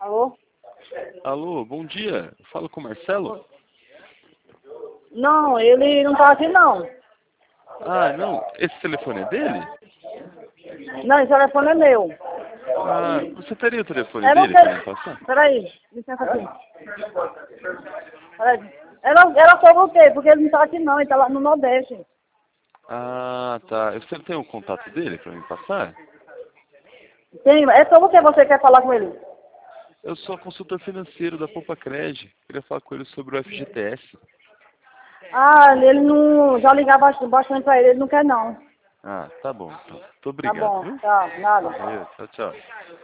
Alô? Alô, bom dia. Falo com o Marcelo? Não, ele não tá aqui não. Ah, não. Esse telefone é dele? Não, esse telefone é meu. Ah, você teria o telefone Era o dele para me quê? passar? Peraí, licença aqui. Peraí. Era sobre o quê? Porque ele não tá aqui não, ele tá lá no Nordeste. Ah, tá. Você tem o contato dele para me passar? Tem, é sobre o que você quer falar com ele? Eu sou consultor financeiro da Poupa Cred. Queria falar com ele sobre o FGTS. Ah, ele não. Já ligava bastante pra ele não quer não. Ah, tá bom. Então. Muito Tá obrigado, bom, viu? tá, nada. Valeu, tchau, tchau.